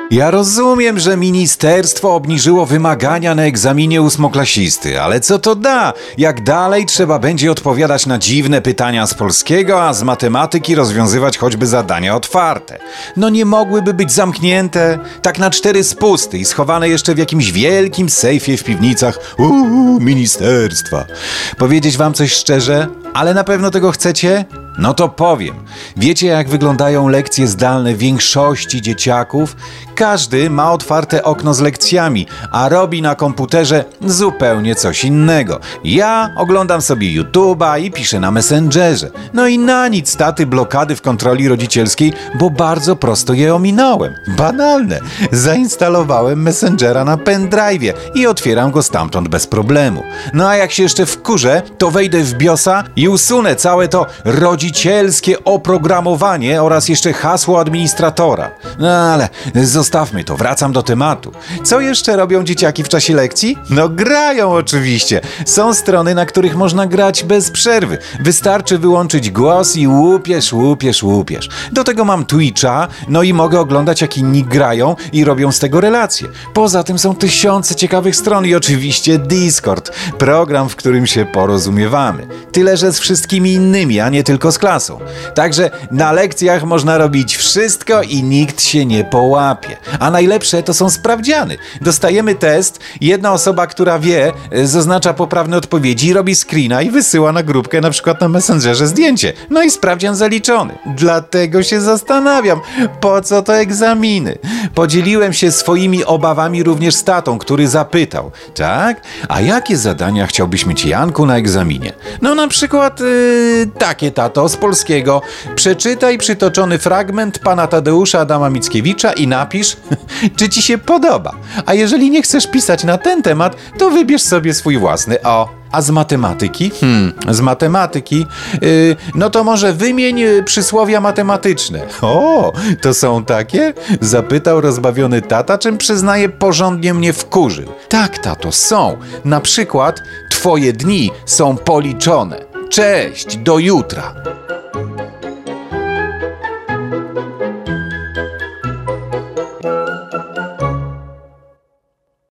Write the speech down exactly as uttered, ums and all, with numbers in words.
Ja rozumiem, że ministerstwo obniżyło wymagania na egzaminie ósmoklasisty, ale co to da, jak dalej trzeba będzie odpowiadać na dziwne pytania z polskiego, a z matematyki rozwiązywać choćby zadania otwarte. No nie mogłyby być zamknięte, tak na cztery spusty i schowane jeszcze w jakimś wielkim sejfie w piwnicach uuu, ministerstwa. Powiedzieć wam coś szczerze, ale na pewno tego chcecie? No to powiem. Wiecie, jak wyglądają lekcje zdalne większości dzieciaków? Każdy ma otwarte okno z lekcjami, a robi na komputerze zupełnie coś innego. Ja oglądam sobie YouTube'a i piszę na Messengerze. No i na nic taty blokady w kontroli rodzicielskiej, bo bardzo prosto je ominąłem. Banalne. Zainstalowałem Messengera na pendrive'ie i otwieram go stamtąd bez problemu. No a jak się jeszcze wkurzę, to wejdę w BIOSa i usunę całe to rodzicielskie oprogramowanie oraz jeszcze hasło administratora. No ale zostawmy to, wracam do tematu. Co jeszcze robią dzieciaki w czasie lekcji? No grają oczywiście. Są strony, na których można grać bez przerwy. Wystarczy wyłączyć głos i łupiesz, łupiesz, łupiesz. Do tego mam Twitcha, no i mogę oglądać, jak inni grają i robią z tego relacje. Poza tym są tysiące ciekawych stron i oczywiście Discord, program, w którym się porozumiewamy. Tyle, że z wszystkimi innymi, a nie tylko z klasą. Także na lekcjach można robić wszystko i nikt się nie połapie. A najlepsze to są sprawdziany. Dostajemy test, jedna osoba, która wie, zaznacza poprawne odpowiedzi, robi screena i wysyła na grupkę, na przykład na Messengerze zdjęcie. No i sprawdzian zaliczony. Dlatego się zastanawiam, po co to egzaminy? Podzieliłem się swoimi obawami również z tatą, który zapytał, tak? A jakie zadania chciałbyś mieć, Janku, na egzaminie? No na przykład yy, takie, tato, z polskiego. Przeczytaj przytoczony fragment pana Tadeusza Adama Mickiewicza i napisz, czy ci się podoba. A jeżeli nie chcesz pisać na ten temat, to wybierz sobie swój własny. O, a z matematyki? Hmm, z matematyki? Yy, no to może wymień yy, przysłowia matematyczne. O, to są takie? Zapytał rozbawiony tata, czym przyznaję porządnie mnie wkurzył. Tak, tato, są. Na przykład twoje dni są policzone. Cześć, do jutra.